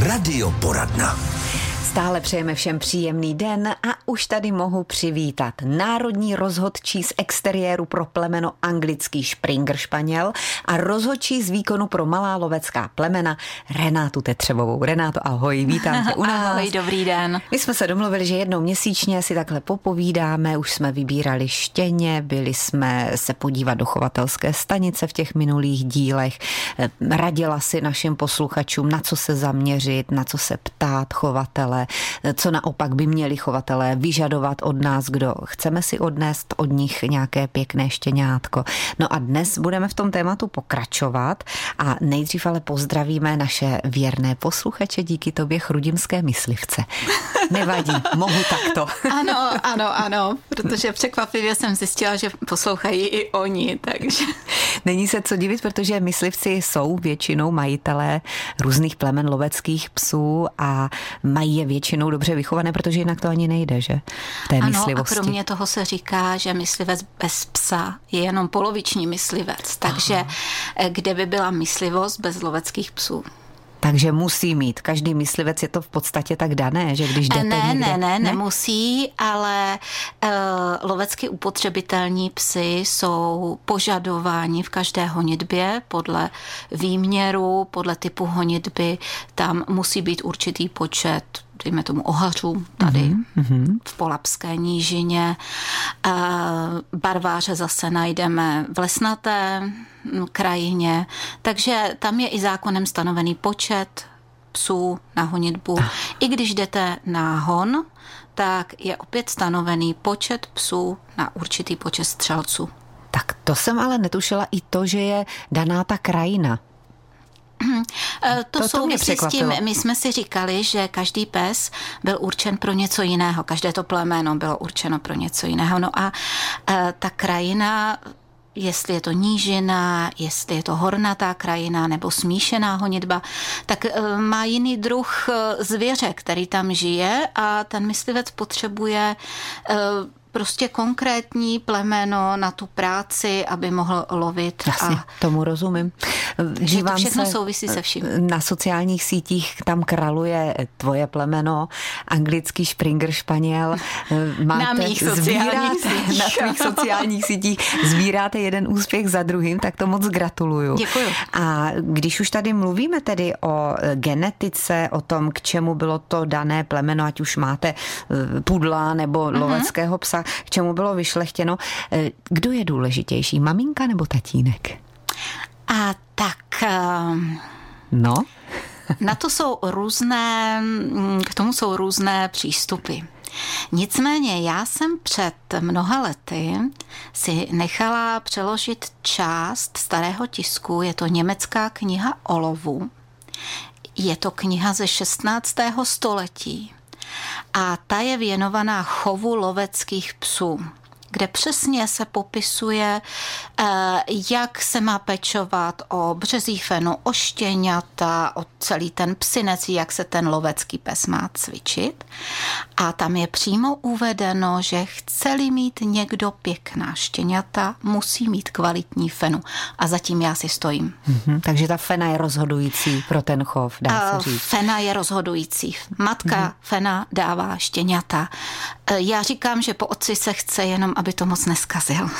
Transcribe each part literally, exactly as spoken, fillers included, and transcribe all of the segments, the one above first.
Radioporadna. Stále přejeme všem příjemný den a už tady mohu přivítat národní rozhodčí z exteriéru pro plemeno anglický Springer Španěl a rozhodčí z výkonu pro malá lovecká plemena Renátu Tetřevovou. Renáto, ahoj, vítám tě u nás. Ahoj, dobrý den. My jsme se domluvili, že jednou měsíčně si takhle popovídáme, už jsme vybírali štěně, byli jsme se podívat do chovatelské stanice v těch minulých dílech, radila si našim posluchačům, na co se zaměřit, na co se ptát chovatele, co naopak by měli chovatelé vyžadovat od nás, kdo chceme si odnést od nich nějaké pěkné štěňátko. No a dnes budeme v tom tématu pokračovat a nejdřív ale pozdravíme naše věrné posluchače, díky tobě chrudimské myslivce. Nevadí, mohu takto. Ano, ano, ano, protože překvapivě jsem zjistila, že poslouchají i oni, takže... Není se co divit, protože myslivci jsou většinou majitelé různých plemen loveckých psů a mají je většinou dobře vychované, protože jinak to ani nejde, že? V té ano, myslivosti. A kromě toho se říká, že myslivec bez psa je jenom poloviční myslivec, takže Aha. kde by byla myslivost bez loveckých psů? Takže musí mít. Každý myslivec je to v podstatě tak dané, že když jdete ne, někde... Ne, ne, nemusí, ale uh, lovecky upotřebitelní psy jsou požadováni v každé honitbě podle výměru, podle typu honitby. Tam musí být určitý počet, dejme tomu ohařů, tady mm-hmm. v Polabské nížině. Uh, barváře zase najdeme v lesnaté krajině, takže tam je i zákonem stanovený počet psů na honitbu. I když jdete na hon, tak je opět stanovený počet psů na určitý počet střelců. Tak to jsem ale netušila i to, že je daná ta krajina. To, to souvisí s tím, my jsme si říkali, že každý pes byl určen pro něco jiného, každé to plemeno bylo určeno pro něco jiného. No a ta krajina, jestli je to nížina, jestli je to hornatá krajina nebo smíšená honitba, tak má jiný druh zvěře, který tam žije a ten myslivec potřebuje prostě konkrétní plemeno na tu práci, aby mohl lovit. Jasně, a tomu rozumím. Že to všechno souvisí se vším. Na sociálních sítích tam kraluje tvoje plemeno, anglický Springer Španěl. Máte, na mých sociálních sítích. Na tvých sociálních sítích sbíráte jeden úspěch za druhým, tak to moc gratuluju. Děkuju. A když už tady mluvíme tedy o genetice, o tom, k čemu bylo to dané plemeno, ať už máte pudla nebo uh-huh. loveckého psa, k čemu bylo vyšlechtěno. Kdo je důležitější, maminka nebo tatínek? A tak... No? Na to jsou různé, k tomu jsou různé přístupy. Nicméně já jsem před mnoha lety si nechala přeložit část starého tisku, je to německá kniha o lovu. Je to kniha ze šestnáctého století. A ta je věnovaná chovu loveckých psů, kde přesně se popisuje, jak se má pečovat o březí fenu, o štěňata, o celý ten psinec, jak se ten lovecký pes má cvičit. A tam je přímo uvedeno, že chce-li mít někdo pěkná štěňata, musí mít kvalitní fenu. A zatím já si stojím. Mm-hmm, takže ta fena je rozhodující pro ten chov, dá se říct. Fena je rozhodující. Matka mm-hmm. fena dává štěňata. Já říkám, že po otci se chce jenom, aby to moc neskazil.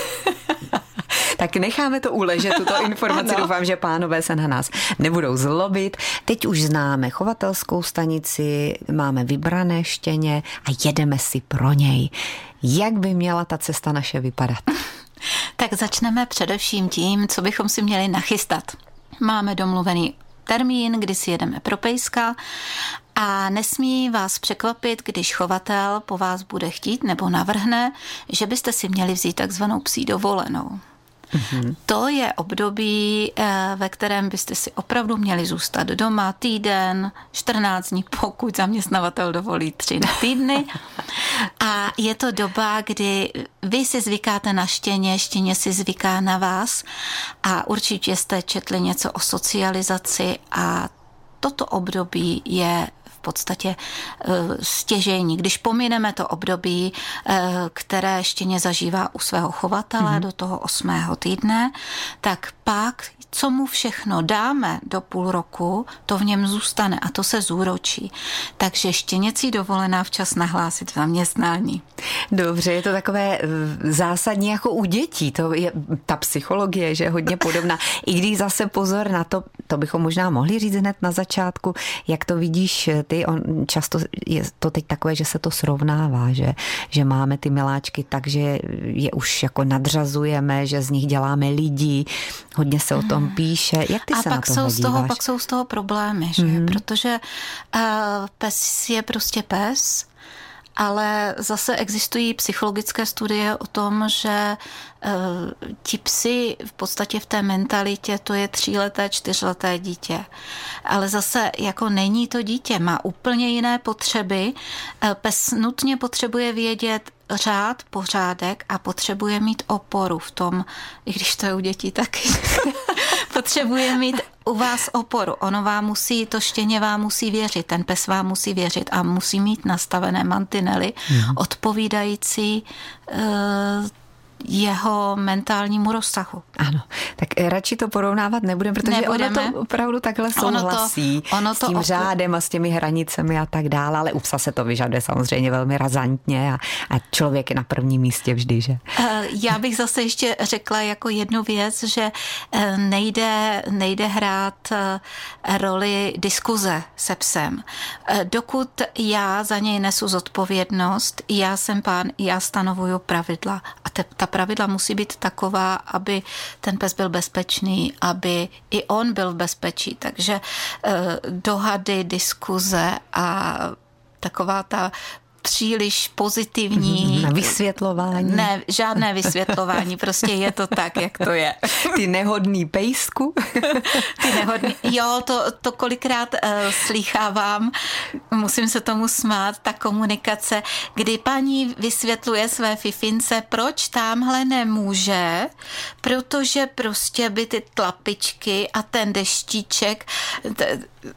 Tak necháme to uležet, tuto informaci. Doufám, že pánové se na nás nebudou zlobit. Teď už známe chovatelskou stanici, máme vybrané štěně a jedeme si pro něj. Jak by měla ta cesta naše vypadat? Tak začneme především tím, co bychom si měli nachystat. Máme domluvený termín, kdy si jedeme pro pejska a nesmí vás překvapit, když chovatel po vás bude chtít nebo navrhne, že byste si měli vzít takzvanou psí dovolenou. Mm-hmm. To je období, ve kterém byste si opravdu měli zůstat doma týden, čtrnáct dní, pokud zaměstnavatel dovolí tři týdny. A je to doba, kdy vy si zvykáte na štěně, štěně si zvyká na vás a určitě jste četli něco o socializaci a toto období je v podstatě stěžejní. Když pomineme to období, které štěně zažívá u svého chovatele mm-hmm. do toho osmého týdne, tak pak, co mu všechno dáme do půl roku, to v něm zůstane a to se zúročí. Takže štěněcí dovolená včas nahlásit v zaměstnání. Dobře, je to takové zásadní jako u dětí. To je ta psychologie, že je hodně podobná. I když zase pozor na to, to bychom možná mohli říct hned na začátku, jak to vidíš ty, on často je to teď takové, že se to srovnává, že, že máme ty miláčky, takže je už jako nadřazujeme, že z nich děláme lidi, hodně se o tom píše. Jak ty a se pak na tohle jsou z toho, díváš? pak jsou z toho problémy, že? Mm. Protože uh, pes je prostě pes, ale zase existují psychologické studie o tom, že uh, ti psi v podstatě v té mentalitě, to je tříleté, čtyřleté dítě. Ale zase jako není to dítě, má úplně jiné potřeby. Uh, pes nutně potřebuje vědět řád, pořádek a potřebuje mít oporu v tom, i když to je u dětí taky. Potřebuje mít u vás oporu. Ono vám musí, to štěně vám musí věřit, ten pes vám musí věřit a musí mít nastavené mantinely mm. odpovídající uh, jeho mentálnímu rozsahu. Ano, tak radši to porovnávat nebudeme, protože Nebudeme. ono to opravdu takhle souhlasí ono to, ono to s tím op... řádem a s těmi hranicemi a tak dále, ale u psa se to vyžaduje samozřejmě velmi razantně a, a člověk je na prvním místě vždy, že? Já bych zase ještě řekla jako jednu věc, že nejde, nejde hrát roli diskuze se psem. Dokud já za něj nesu zodpovědnost, já jsem pán, já stanovuju pravidla a te, ta pravidla musí být taková, aby ten pes byl bezpečný, aby i on byl v bezpečí. Takže eh, dohady, diskuze a taková ta příliš pozitivní... Na vysvětlování. Ne, žádné vysvětlování, prostě je to tak, jak to je. Ty nehodný pejsku. Ty nehodný, jo, to, to kolikrát uh, slýchávám, musím se tomu smát, ta komunikace, kdy paní vysvětluje své fifince, proč tamhle nemůže, protože prostě by ty tlapičky a ten deštíček... T-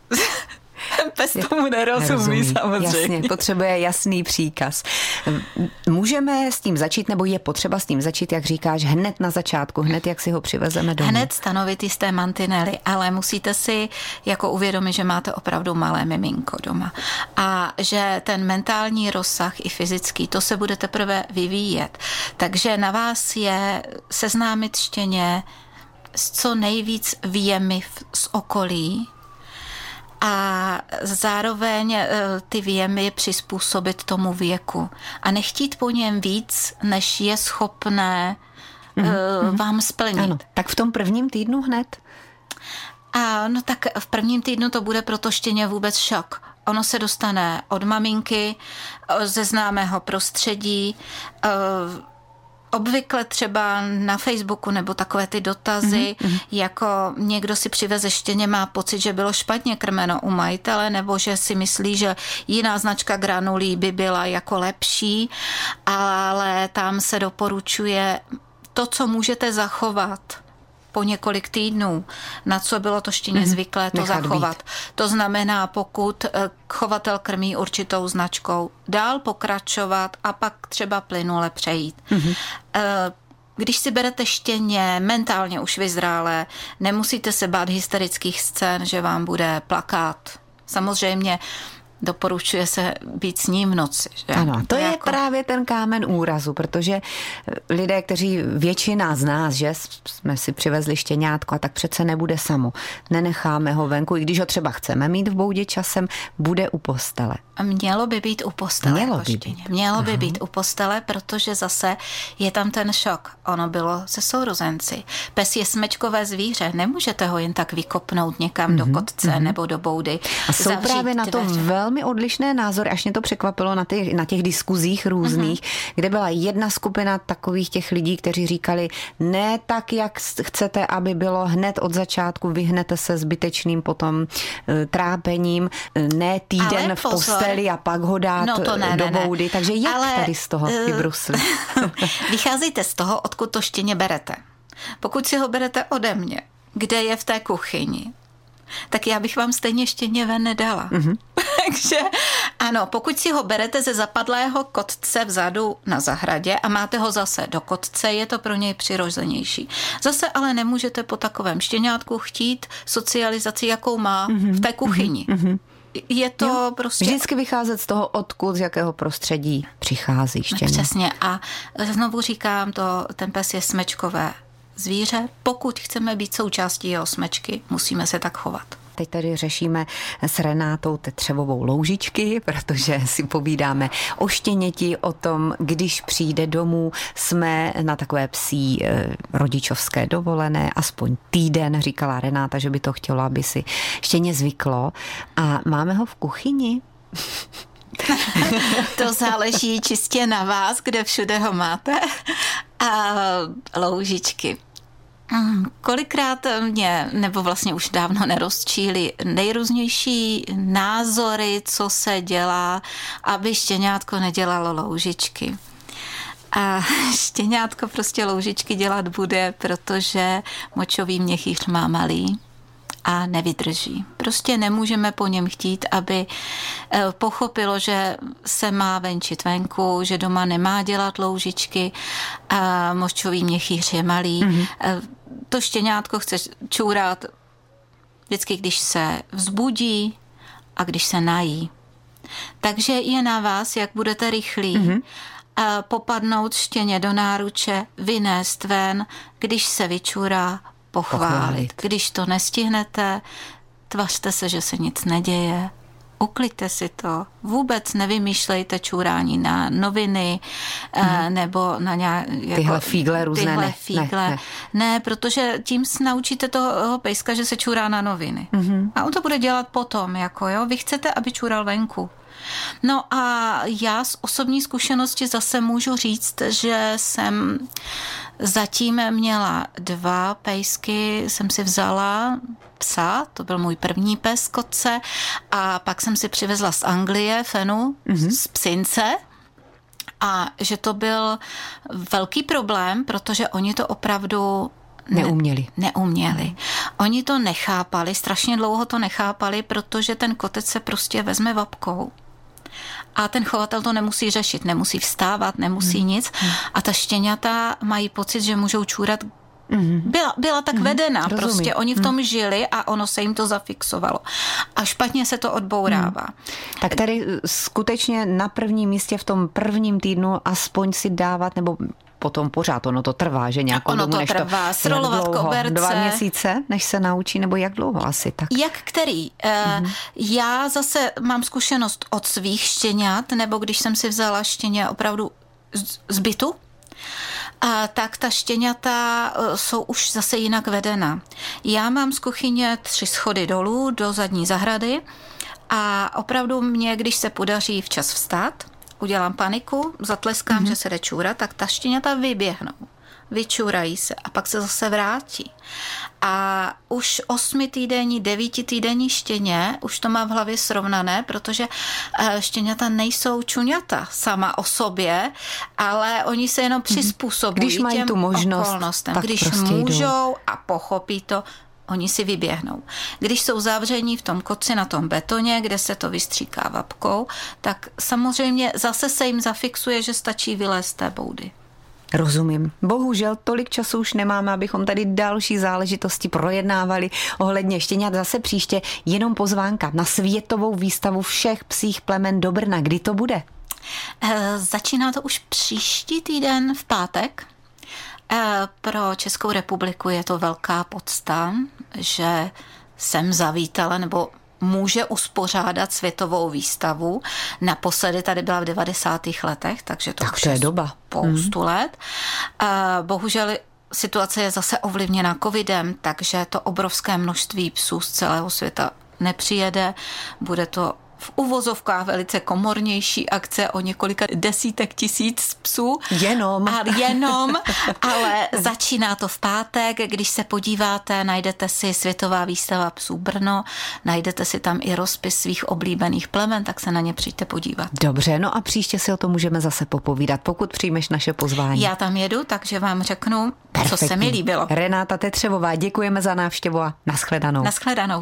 Pes tomu nerozumí, nerozumí samozřejmě. Jasně, potřebuje jasný příkaz. Můžeme s tím začít, nebo je potřeba s tím začít, jak říkáš, hned na začátku, hned jak si ho přivezeme domů? Hned stanovit jisté mantinely, ale musíte si jako uvědomit, že máte opravdu malé miminko doma a že ten mentální rozsah i fyzický, to se bude teprve vyvíjet. Takže na vás je seznámit štěně s co nejvíc výjemy z okolí, a zároveň ty výjemy přizpůsobit tomu věku. A nechtít po něm víc, než je schopné mm-hmm. vám splnit. Ano, tak v tom prvním týdnu hned? A no tak v prvním týdnu to bude pro to štěně vůbec šok. Ono se dostane od maminky, ze známého prostředí, obvykle třeba na Facebooku nebo takové ty dotazy, mm-hmm. jako někdo si přiveze štěně, má pocit, že bylo špatně krmeno u majitele, nebo že si myslí, že jiná značka granulí by byla jako lepší, ale tam se doporučuje to, co můžete zachovat po několik týdnů, na co bylo to štěně mm-hmm. zvyklé, to Nechat zachovat. Být. To znamená, pokud chovatel krmí určitou značkou, dál pokračovat a pak třeba plynule přejít. Mm-hmm. Když si berete štěně mentálně už vyzrálé, nemusíte se bát hysterických scén, že vám bude plakát. Samozřejmě doporučuje se být s ním v noci. Že? Ano, to, to je jako... právě ten kámen úrazu, protože lidé, kteří většina z nás, že jsme si přivezli štěňátko a tak přece nebude samo. Nenecháme ho venku, i když ho třeba chceme mít v boudě časem, bude u postele. A mělo by být u postele. Mělo jako by být. Mělo by být u postele, protože zase je tam ten šok. Ono bylo se sourozenci. Pes je smečkové zvíře, nemůžete ho jen tak vykopnout někam mm-hmm, do kotce mm-hmm. nebo do boudy. A jsou právě na to dveře. Velmi odlišné názory, až mě to překvapilo na těch, na těch diskuzích různých, mm-hmm. kde byla jedna skupina takových těch lidí, kteří říkali, ne tak, jak chcete, aby bylo hned od začátku, vyhnete se zbytečným potom e, trápením, ne týden Ale v pozor. posteli a pak ho dát no to ne, do ne, boudy. ne. Takže jak Ale, tady z toho uh, vybrusli? Vycházejte z toho, odkud to štěně berete. Pokud si ho berete ode mě, kde je v té kuchyni, tak já bych vám stejně štěně ven nedala. Mm-hmm. Takže ano, pokud si ho berete ze zapadlého kotce vzadu na zahradě a máte ho zase do kotce, je to pro něj přirozenější. Zase ale nemůžete po takovém štěňátku chtít socializaci, jakou má v té kuchyni. Mm-hmm. Je to jo, prostě... Vždycky vycházet z toho, odkud, z jakého prostředí přichází štěně. Přesně. A znovu říkám, to, ten pes je smečkové zvíře. Pokud chceme být součástí jeho smečky, musíme se tak chovat. Teď tady řešíme s Renátou tetřevovou loužičky, protože si povídáme o štěněti, o tom, když přijde domů, jsme na takové psí rodičovské dovolené, aspoň týden, říkala Renáta, že by to chtělo, aby si štěně zvyklo. A máme ho v kuchyni. To záleží čistě na vás, kde všude ho máte. A loužičky. Kolikrát mě, nebo vlastně už dávno nerozčíli nejrůznější názory, co se dělá, aby štěňátko nedělalo loužičky. A štěňátko prostě loužičky dělat bude, protože močový měchýř má malý a nevydrží. Prostě nemůžeme po něm chtít, aby pochopilo, že se má venčit venku, že doma nemá dělat loužičky a močový měchýř je malý. Mm-hmm. To štěňátko chce čůrat vždycky, když se vzbudí a když se nají. Takže je na vás, jak budete rychlí, mm-hmm. a popadnout štěně do náruče, vynést ven, když se vyčůrá, pochválit. pochválit. Když to nestihnete, tvařte se, že se nic neděje. Ukliďte si to. Vůbec nevymýšlejte čůrání na noviny mm. nebo na nějaké... Jako, tyhle fígle různé. Tyhle ne, fígle. Ne, ne. ne, protože tím naučíte toho pejska, že se čůrá na noviny. Mm. A on to bude dělat potom. Jako, jo? Vy chcete, aby čůral venku. No a já z osobní zkušenosti zase můžu říct, že jsem zatím měla dva pejsky, jsem si vzala psa, to byl můj první pes kotce, a pak jsem si přivezla z Anglie Fenu, mm-hmm. z psince, a že to byl velký problém, protože oni to opravdu Neuměli. Ne, neuměli. Oni to nechápali, strašně dlouho to nechápali, protože ten kotec se prostě vezme vapkou. A ten chovatel to nemusí řešit, nemusí vstávat, nemusí hmm. nic. A ta štěňata mají pocit, že můžou čůrat. Hmm. Byla, byla tak hmm. vedena, Rozumím. Prostě oni v tom hmm. žili a ono se jim to zafixovalo. A špatně se to odbourává. Hmm. Tak tady skutečně na prvním místě v tom prvním týdnu aspoň si dávat, nebo potom pořád, ono to trvá, že nějakou ono dobu, to než trvá, to srolovat koberce. Dva měsíce, než se naučí, nebo jak dlouho asi? Tak. Jak který? Mm-hmm. Já zase mám zkušenost od svých štěňat, nebo když jsem si vzala štěně opravdu z bytu, a tak ta štěňata jsou už zase jinak vedena. Já mám z kuchyně tři schody dolů do zadní zahrady a opravdu mě, když se podaří včas vstát, udělám paniku, zatleskám, mm-hmm. že se jde čůrat, tak ta štěňata vyběhnou, vyčůrají se a pak se zase vrátí. A už osmitýdenní, devítitýdenní štěně už to má v hlavě srovnané, protože štěňata nejsou čuňata sama o sobě, ale oni se jenom přizpůsobují Když mají těm tu možnost, okolnostem. Tak Když prostě můžou jdou. a pochopí to, oni si vyběhnou. Když jsou zavření v tom koci na tom betoně, kde se to vystříká vapkou, tak samozřejmě zase se jim zafixuje, že stačí vylézt z té boudy. Rozumím. Bohužel tolik času už nemáme, abychom tady další záležitosti projednávali ohledně štěňat. Zase příště jenom pozvánka na světovou výstavu všech psích plemen do Brna. Kdy to bude? E, začíná to už příští týden v pátek. Pro Českou republiku je to velká podsta, že jsem zavítala nebo může uspořádat světovou výstavu. Naposledy tady byla v devadesátých letech, takže to, tak to je doba. Spoustu hmm. let. Bohužel situace je zase ovlivněná covidem, takže to obrovské množství psů z celého světa nepřijede. Bude to v uvozovkách velice komornější akce o několika desítek tisíc psů. Jenom. A jenom, ale začíná to v pátek, když se podíváte, najdete si Světová výstava psů Brno, najdete si tam i rozpis svých oblíbených plemen, tak se na ně přijďte podívat. Dobře, no a příště si o tom můžeme zase popovídat, pokud přijmeš naše pozvání. Já tam jedu, takže vám řeknu, Perfektní. Co se mi líbilo. Renáta Tetřevová, děkujeme za návštěvu a nashledanou. Nashledanou.